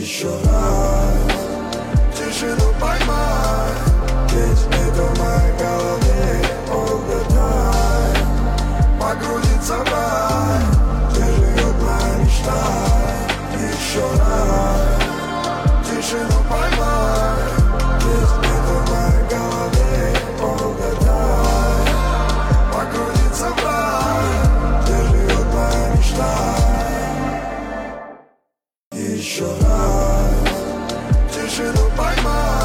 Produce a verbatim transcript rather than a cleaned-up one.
еще раз тишину поймай, ведь это в моей голове all the time. Погрузиться в рай, где живет моя мечта. Еще раз тишину поймай, ведь это в моей голове all the time. Погрузиться в рай, где живет моя мечта. Еще раз тишину поймай.